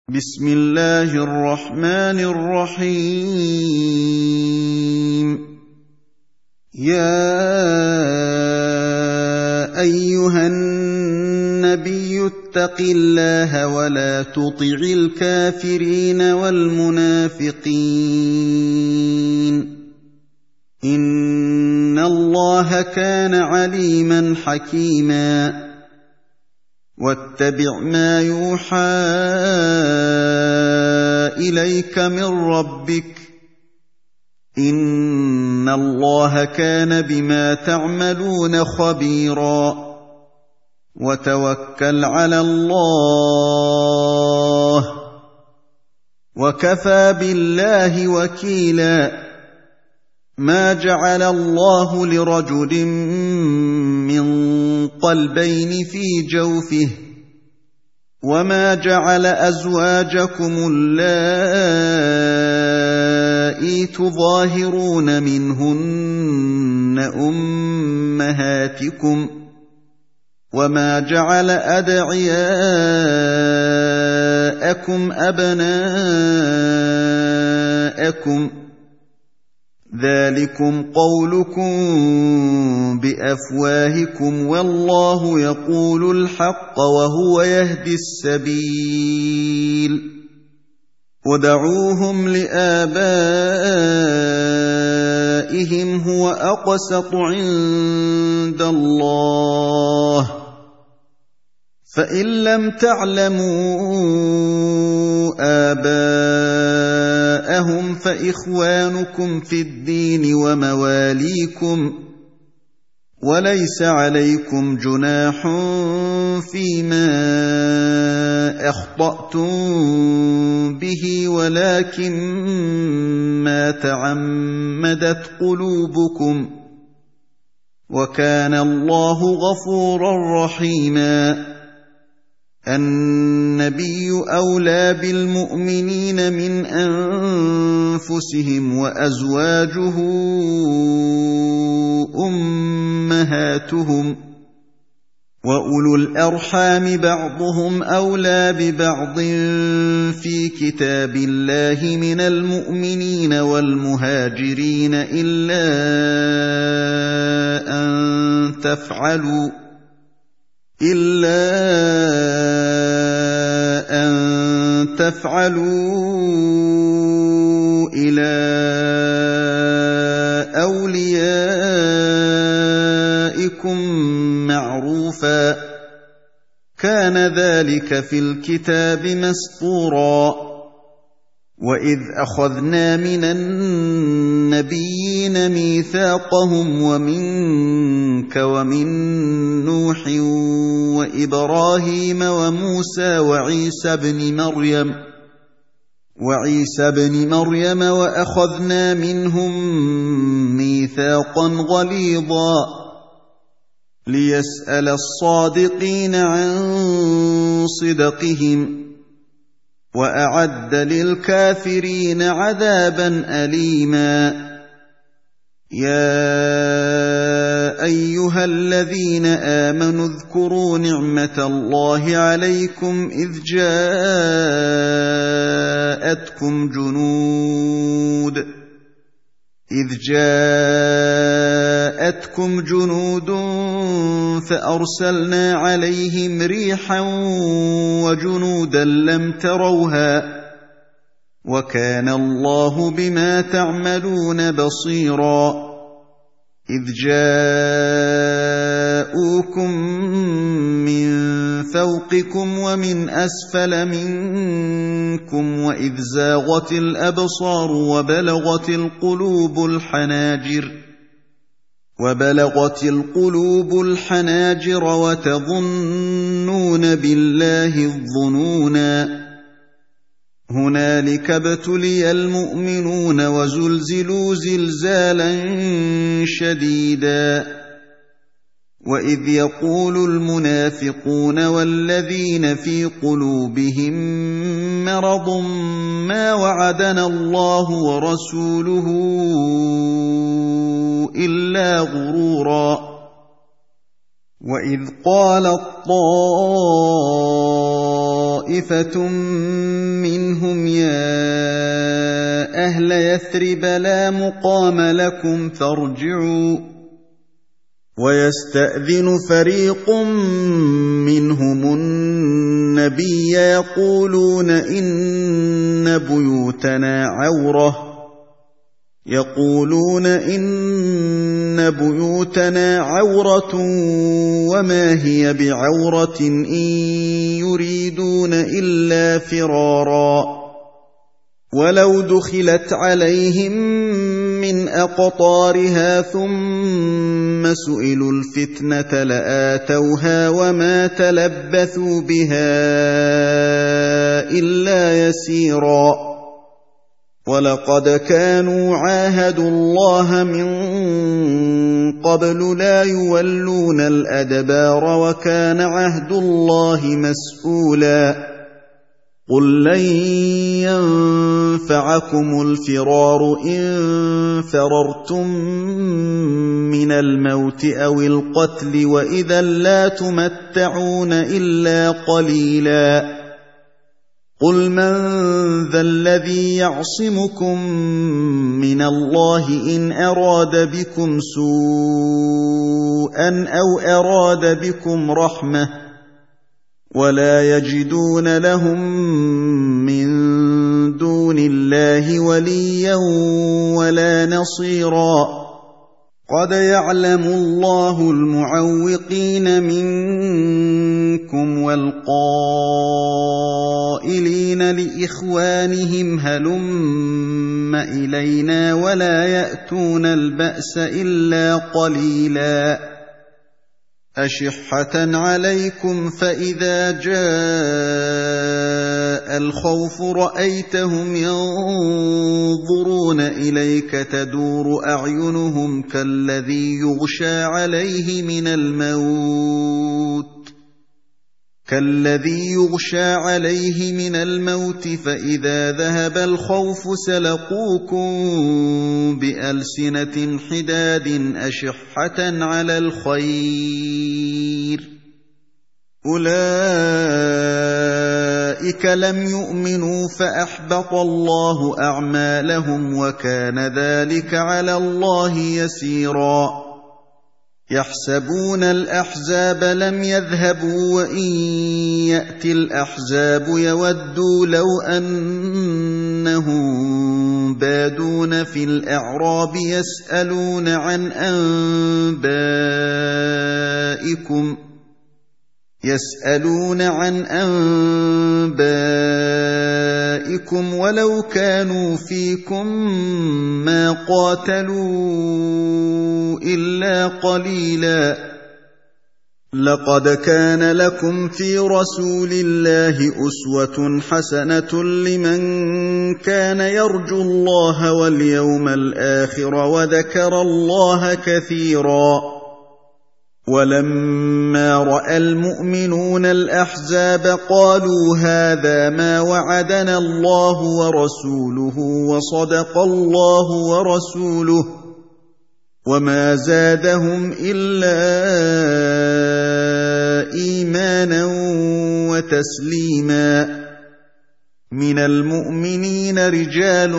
بسم الله الرحمن الرحيم. يا أيها النبي اتق الله ولا تطع الكافرين والمنافقين، إن الله كان عليما حكيما. واتبع ما يوحى إليك من ربك، إن الله كان بما تعملون خبيرا. وتوكل على الله، وكفى بالله وكيلا. ما جعل الله لرجل من قلبين في جوفه، وما جعل أزواجكم اللائي تظاهرون منهن أمهاتكم، وما جعل أدعياءكم أبناءكم، ذلكم قولكم بأفواهكم، والله يقول الحق وهو يهدي السبيل. ودعوهم لآبائهم هو أقسط عند الله، فإن لم تعلموا آباءهم فإخوانكم في الدين ومواليكم، وليس عليكم جناح فيما أخطأتم به، ولكن ما تعمدت قلوبكم، وكان الله غفورا رحيما. النبي أولى بالمؤمنين من أنفسهم، وأزواجه أمهاتهم، وأولو الأرحام بعضهم أولى ببعض في كتاب الله من المؤمنين والمهاجرين إلا أن تفعلوا إلى أوليائكم معروفا، كان ذلك في الكتاب مسطورا. وإذ أخذنا من النبيين ميثاقهم ومنك ومن نوح وإبراهيم وموسى وعيسى بن مريم وأخذنا منهم ميثاقا غليظا، ليسأل الصادقين عن صدقهم، وأعد للكافرين عذابا أليما. يا أيها الذين آمنوا اذكروا نعمة الله عليكم إذ جاءتكم جنود فأرسلنا عليهم ريحا وجنودا لم تروها، وكان الله بما تعملون بصيرا. إذ جاءوكم من فوقكم ومن أسفل منكم، وإذ زاغت الأبصار وبلغت القلوب الحناجر وتظنون بالله الظنونا. هنالك ابتلي المؤمنون وزلزلوا زلزالا شديدا. وإذ يقول المنافقون والذين في قلوبهم مرض ما وعدنا الله ورسوله إلا غرورا. وإذ قالت طائفة منهم يا أهل يثرب لا مقام لكم فارجعوا ويستأذن فريق منهم النبي يقولون إن بيوتنا عورة وما هي بعورة إن يريدون إلا فرارا ولو دخلت عليهم من أقطارها ثم سئلوا الفتنة لآتوها وما تلبثوا بها إلا يسيرا ولقد كانوا عاهدوا الله من قبل لا يولون الأدبار وكان عهد الله مسؤولا قل لن ينفعكم الفرار إن فررتم من الموت أو القتل وإذا لا تمتعون إلا قليلا قل من ذا الذي يعصمكم من الله إن أراد بكم سوءا أو أراد بكم رحمة ولا يجدون لهم من دون الله وليا ولا نصيرا قد يعلم الله المعوقين منكم والقائلين لإخوانهم هلم إلينا ولا يأتون البأس إلا قليلا أشحة عليكم فإذا جاء الخوف رأيتهم ينظرون إليك تدور أعينهم كالذي يغشى عليه من الموت فإذا ذهب الخوف سلقوكم بألسنة حداد أشحة على الخير أولئك لم يؤمنوا فأحبط الله أعمالهم وكان ذلك على الله يسيرا يحسبون الأحزاب لم يذهبوا وإن يأتي الأحزاب يودوا لو أنهم بادون في الأعراب يسألون عن أنبائكم ولو كانوا فيكم ما قاتلوا إلا قليلا لقد كان لكم في رسول الله أسوة حسنة لمن كان يرجو الله واليوم الآخر وذكر الله كثيرا ولما رأى المؤمنون الأحزاب قالوا هذا ما وعدنا الله ورسوله وصدق الله ورسوله وما زادهم إلا إيمانا وتسليما من المؤمنين رجال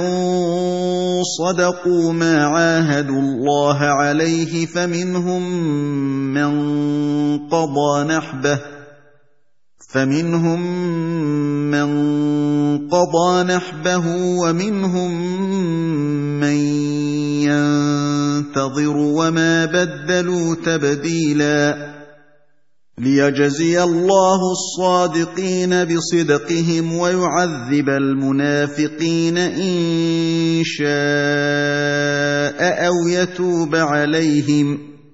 صدقوا ما عاهدوا الله عليه فمنهم من قضى نحبه ومنهم من ينتظر وما بدلوا تبديلا ليجزي الله الصادقين بصدقهم ويعذب المنافقين إن شاء أو يتوب عليهم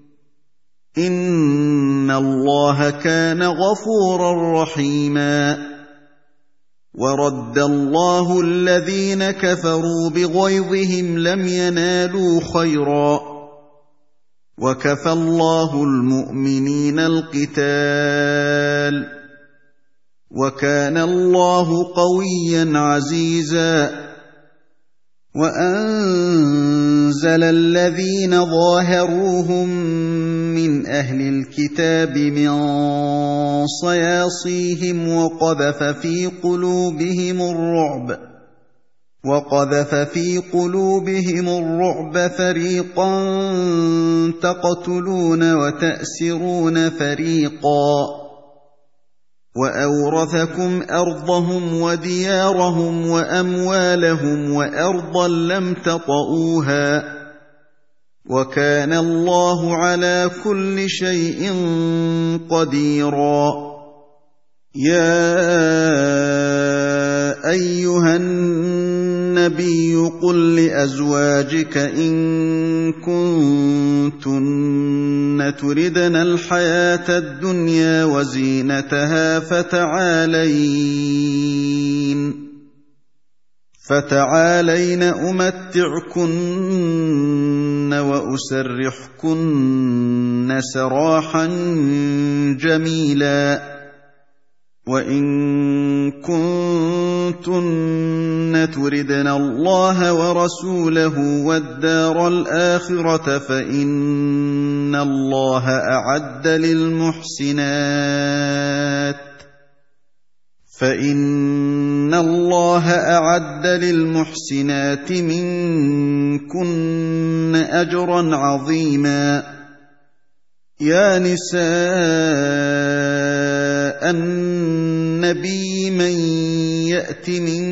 إن الله كان غفورا رحيما ورد الله الذين كفروا بغيظهم لم ينالوا خيرا وكفى الله المؤمنين القتال وكان الله قويا عزيزا وأنزل الذين ظاهروهم من أهل الكتاب من صياصيهم وقذف في قلوبهم الرعب فريقا تقتلون وتأسرون فريقا وأورثكم أرضهم وديارهم وأموالهم وأرضا لم تطئوها وكان الله على كل شيء قديرا يا أيها النبي قل لأزواجك إن كنتن تردن الحياة الدنيا وزينتها فتعالين أمتعكن وأسرحكن سراحا جميلا وإن كنتن تردن الله ورسوله والدار الآخرة فإن الله أعد للمحسنات منكن أجرا عظيما يا نساء النبي من يأت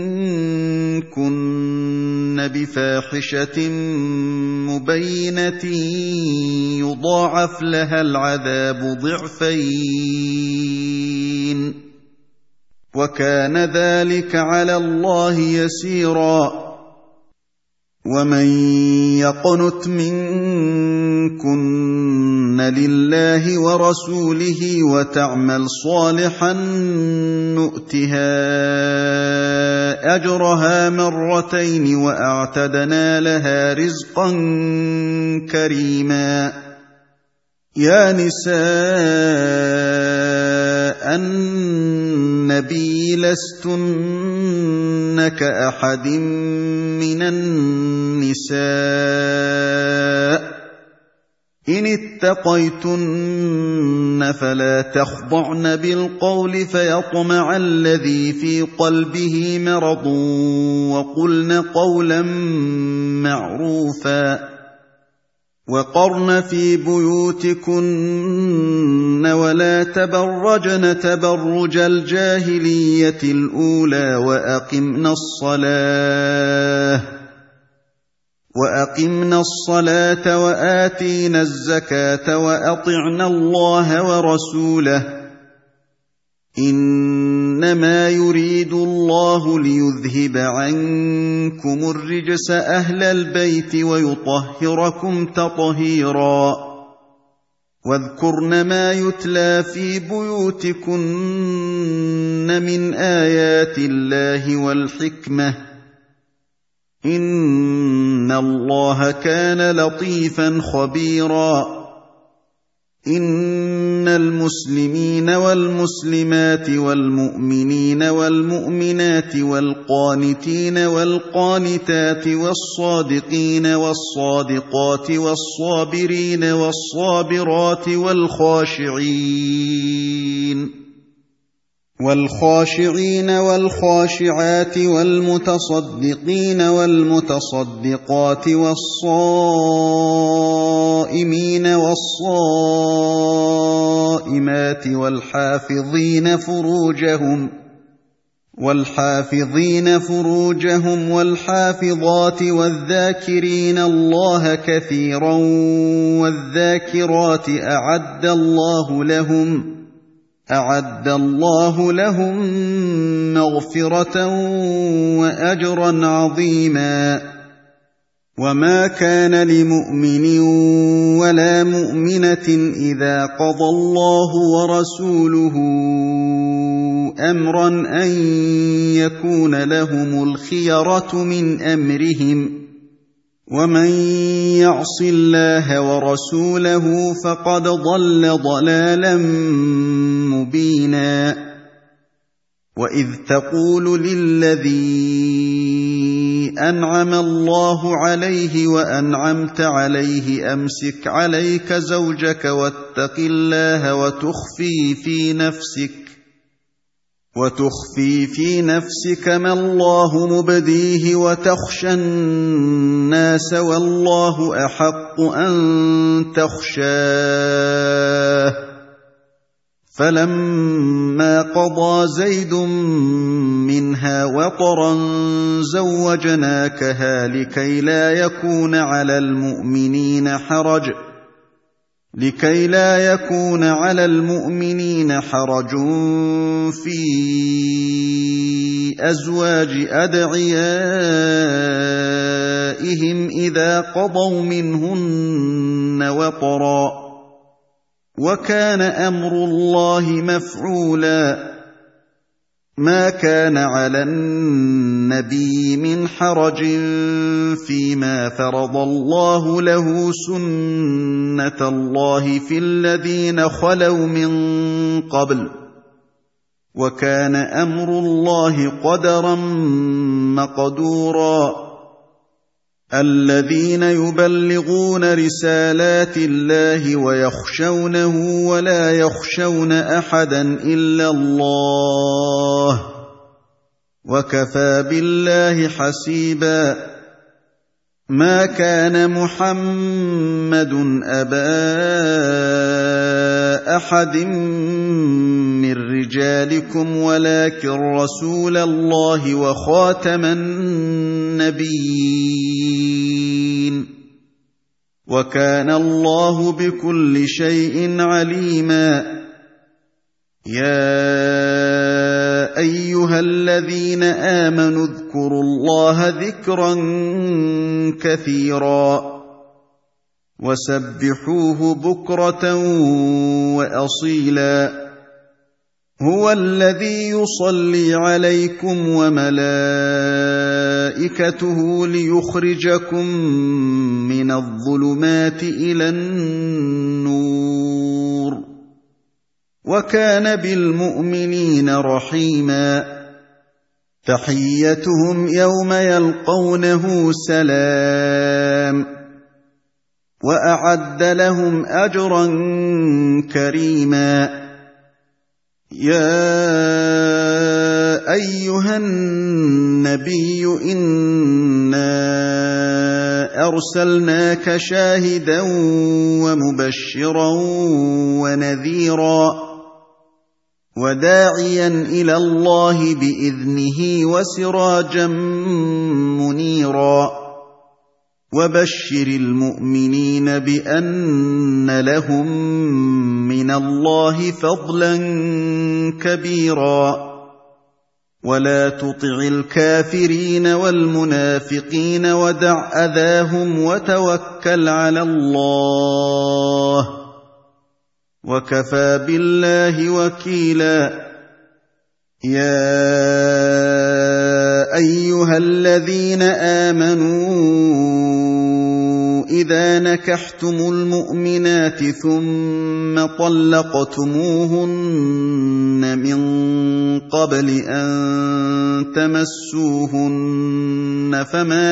منكن بفاحشة مبينة يضاعف لها العذاب ضعفين وكان ذلك على الله يسيرا ومن يقنت منكن لله ورسوله وتعمل صالحا نؤتها أجرها مرتين وأعتدنا لها رزقا كريما يا نساء النبي لستن كأحد من النساء إن اتقيتن فلا تخضعن بالقول فيطمع الذي في قلبه مرض وقلن قولا معروفا وقرن في بيوتكن ولا تبرجن تبرج الجاهلية الأولى وأقمنا الصلاة وآتينا الزكاة وأطعنا الله ورسوله إنما يريد الله ليذهب عنكم الرجس أهل البيت ويطهركم تطهيرا واذكرن ما يتلى في بيوتكن من آيات الله والحكمة إن الله كان لطيفا خبيرا إن المسلمين والمسلمات والمؤمنين والمؤمنات والقانتين والقانتات والصادقين والصادقات والصابرين والصابرات والخاشعين والخاشعات والمتصدقين والمتصدقات والصائمين والصائمات والحافظين فروجهم والحافظات والذاكرين الله كثيرا والذاكرات أعد الله لهم مغفرة وأجرا عظيما وما كان لمؤمن ولا مؤمنة إذا قضى الله ورسوله أمرا أن يكون لهم الخيرة من أمرهم ومن يعص الله ورسوله فقد ضل ضلالا مبينا وإذ تقول للذي أنعم الله عليه وأنعمت عليه أمسك عليك زوجك واتق الله وتخفي في نفسك ما الله مبديه وتخشى الناس والله أحق أن تخشاه. فلما قضى زيد منها وطرا زوجناكها لكي لا يكون على المؤمنين حرج في أزواج أدعيائهم إذا قضوا منهن وطرا، وكان أمر الله مفعولا. ما كان على النبي من حرج فيما فرض الله له، سنة الله في الذين خلوا من قبل، وكان أمر الله قدرا مقدورا. الذين يبلغون رسالات الله ويخشونه ولا يخشون أحدا إلا الله، وكفى بالله حسيبا. ما كان محمد أبا أحد من رجالكم ولكن رسول الله وخاتم النبيين، وكان الله بكل شيء عليما. يا أيها الذين آمنوا اذكروا الله ذكرا كثيرا وسبحوه بكرة وأصيلا. هو الذي يصلي عليكم وملائكته ليخرجكم من الظلمات إلى النور، وكان بالمؤمنين رحيما. تحيتهم يوم يلقونه سلام، وأعد لهم أجرا كريما. يا أيها النبي إنا أرسلناك شاهدا ومبشرا ونذيرا وداعيا إلى الله بإذنه وسراجا منيرا. وبشر المؤمنين بأن لهم من الله فضلا كبيرا. ولا تطع الكافرين والمنافقين ودع أذاهم وتوكل على الله، وكفى بالله وكيلا. يا أيها الذين آمنوا إذا نكحتم المؤمنات ثم طلقتموهن من قبل أن تمسوهن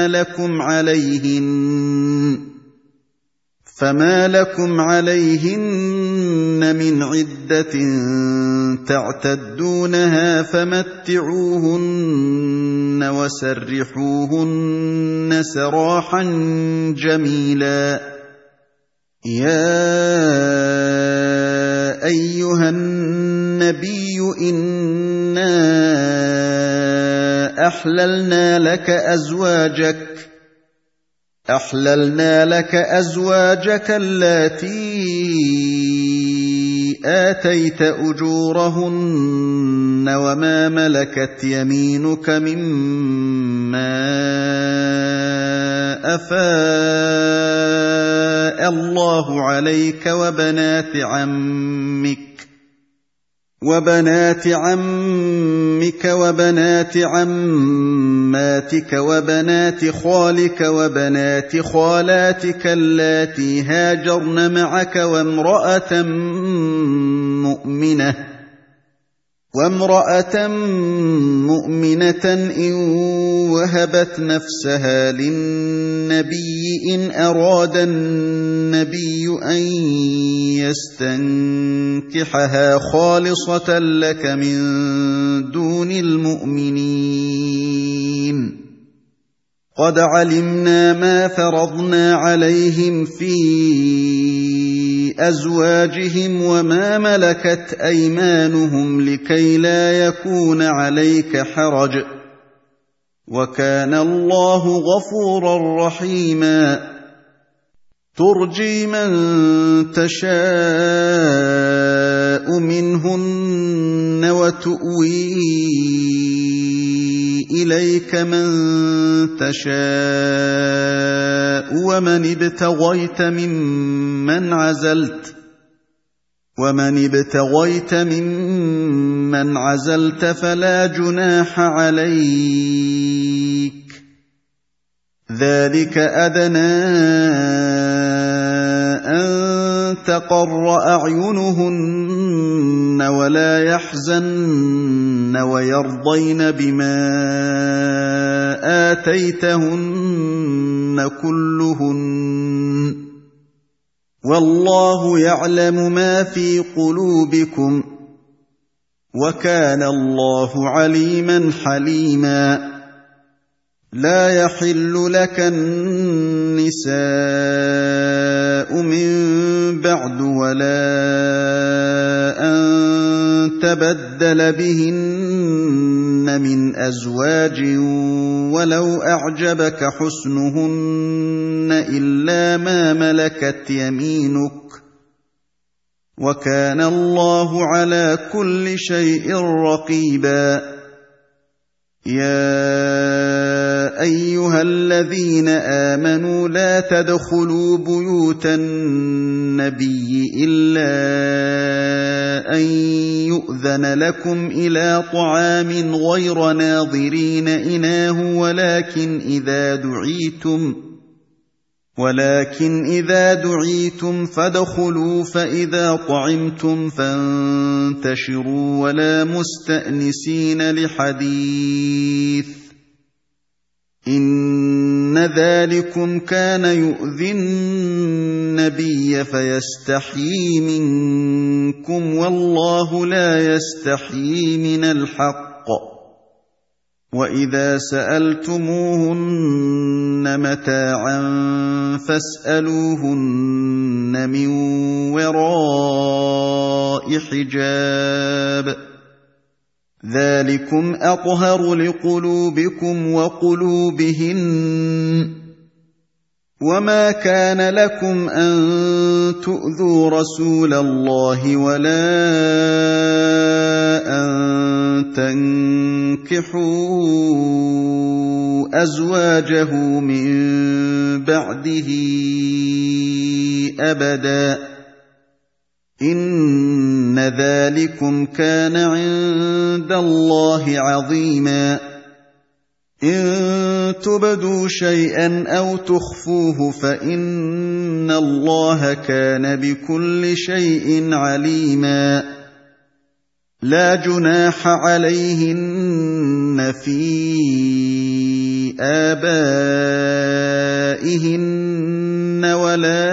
فما لكم عليهن من عدة تعتدونها فمتعوهن وسرحوهن سراحا جميلا. يا أيها النبي إنا أحللنا لك أزواجك اللاتي آتيت أجورهن وما ملكت يمينك مما أفاء الله عليك وبنات عمك وبنات عماتك وبنات خالك وبنات خالاتك اللاتي هاجرن معك وامرأة مؤمنة إن وهبت نفسها للنبي إن أراد النبي أن يستنكحها خالصة لك من دون المؤمنين قد علمنا ما فرضنا عليهم في أزواجهم وما ملكت أيمانهم لكي لا يكون عليك حرج وكان الله غفورا رحيما ترجي من تشاء منهن وتؤوي إليك من تشاء ومن ابتغيت ممن عزلت فلا جناح عليك ذلك أدنى أن تقر أعينهن ولا يحزن ويرضين بما آتيتهن كلهن والله يعلم ما في قلوبكم وكان الله عليما حليما لا يحل لك النساء من بعد ولا أن تبدل بهن من أزواج ولو أعجبك حسنهن إلا ما ملكت يمينك وكان الله على كل شيء رقيبا يا أيها الذين آمنوا لا تدخلوا بيوت النبي إلا أن يؤذن لكم إلى طعام غير ناظرين إناه ولكن إذا دعيتم فادخلوا فإذا طعمتم فانتشروا ولا مستأنسين لحديث إن ذلكم كان يؤذي النبي فيستحيي منكم والله لا يستحيي من الحق وإذا سألتموهن متاعا فاسألوهن من وراء حجاب ذلكم أطهر لقلوبكم وقلوبهن وما كان لكم أن تؤذوا رسول الله ولا أن تنكحوا أزواجه من بعده أبدا إن ذلكم كان عند الله عظيما إن تبدوا شيئا أو تخفوه فإن الله كان بكل شيء عليما لا جناح عليهن في آبائهن ولا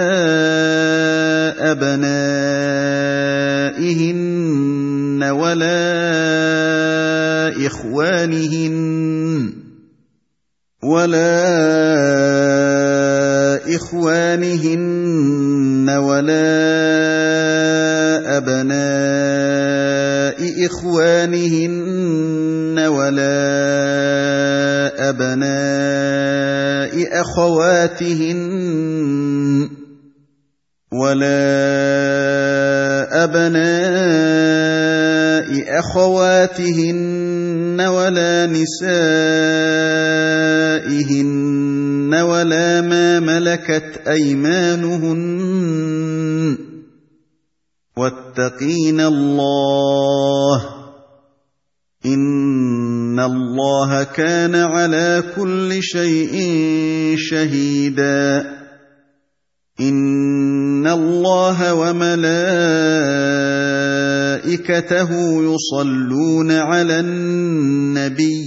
أبنائهن ولا إخوانهن ولا أبناء إخوانهن ولا أبناء أخواتهن ولا نسائهن ولا ما ملكت أيمانهن واتقين الله إن الله كان على كل شيء شهيدا إِنَّ اللَّهَ وَمَلَائِكَتَهُ يُصَلُّونَ عَلَى النَّبِيِّ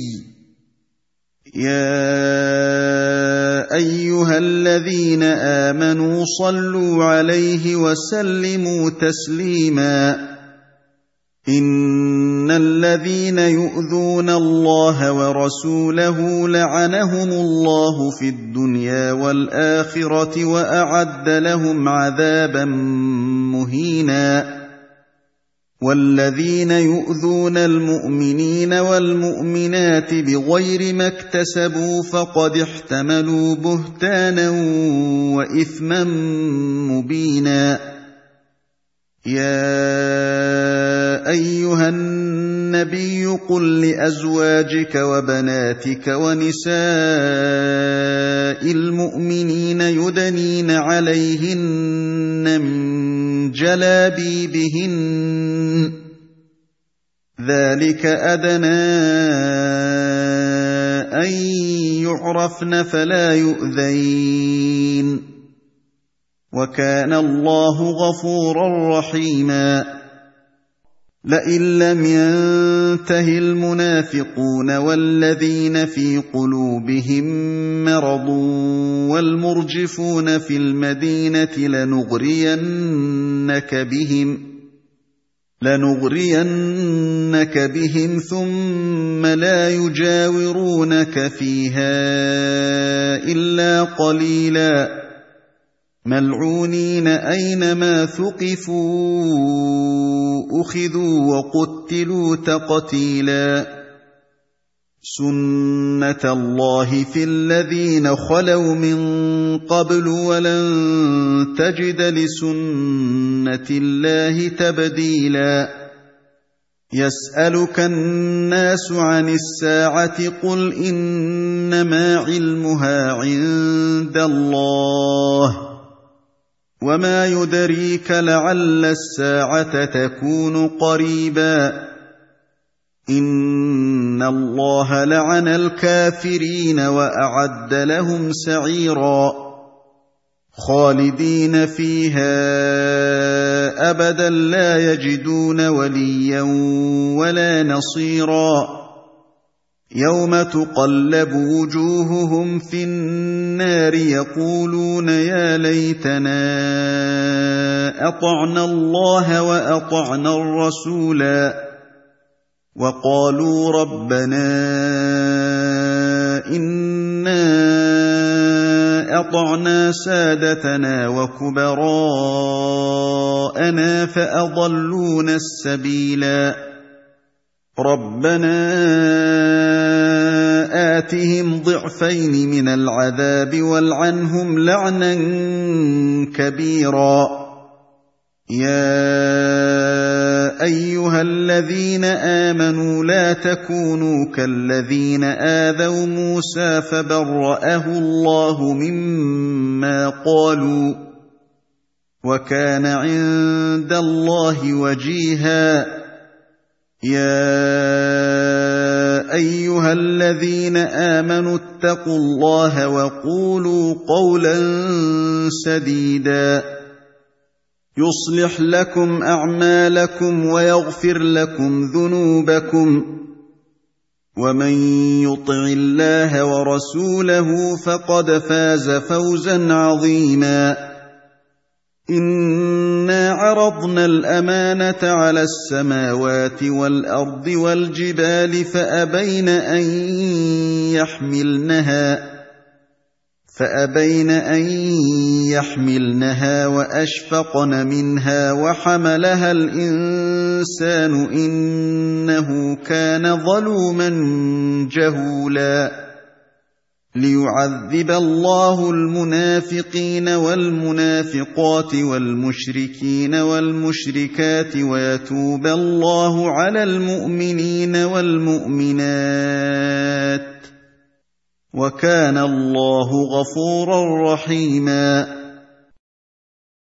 يَا أَيُّهَا الَّذِينَ آمَنُوا صَلُّوا عَلَيْهِ وَسَلِّمُوا تَسْلِيمًا إِنَّ الَّذِينَ يُؤْذُونَ اللَّهَ وَرَسُولَهُ لَعَنَهُمُ اللَّهُ فِي الدُّنْيَا وَالْآخِرَةِ وَأَعَدَّ لَهُمْ عَذَابًا مُّهِينًا وَالَّذِينَ يُؤْذُونَ الْمُؤْمِنِينَ وَالْمُؤْمِنَاتِ بِغَيْرِ مَا اكْتَسَبُوا فَقَدِ احْتَمَلُوا بُهْتَانًا وَإِثْمًا مُّبِينًا يَا أَيُّهَا النَّبِيُّ قُل لِّأَزْوَاجِكَ وَبَنَاتِكَ وَنِسَاءِ الْمُؤْمِنِينَ يُدْنِينَ عَلَيْهِنَّ مِن جَلَابِيبِهِنَّ ذَلِكَ أَدْنَىٰ أَن يُعْرَفْنَ فَلَا يُؤْذَيْنَ ۗ وَكَانَ اللَّهُ غَفُورًا رَّحِيمًا لئن لم ينته المنافقون والذين في قلوبهم مرض والمرجفون في المدينة لنغرينك بهم ثم لا يجاورونك فيها إلا قليلا ملعونين أينما ثقفوا أخذوا وقتلوا تقتيلا سُنَّةَ اللَّهِ في الذين خلوا من قبل ولن تجد لسنة الله تبديلا يسألك الناس عن الساعة قل إنما علمها عند الله وما يدريك لعل الساعة تكون قريبا إن الله لعن الكافرين وأعد لهم سعيرا خالدين فيها أبدا لا يجدون وليا ولا نصيرا يوم تقلب وجوههم في النار يقولون يا ليتنا أطعنا الله وأطعنا الرسولا وقالوا ربنا إنا أطعنا سادتنا وكبراءنا فأضلونا السبيلا ربنا آتهم ضعفين من العذاب والعنهم لعنا كبيرا يا أيها الذين آمنوا لا تكونوا كالذين آذوا موسى فبرأه الله مما قالوا وكان عند الله وجيها يا أيها الذين آمنوا اتقوا الله وقولوا قولا سديدا يصلح لكم أعمالكم ويغفر لكم ذنوبكم ومن يطع الله ورسوله فقد فاز فوزا عظيما إنا عرضنا الأمانة على السماوات والأرض والجبال فأبين أن يحملنها وأشفقن منها وحملها الإنسان إنه كان ظلوما جهولا ليعذب الله المنافقين والمنافقات والمشركين والمشركات ويتوب الله على المؤمنين والمؤمنات وكان الله غفورا رحيما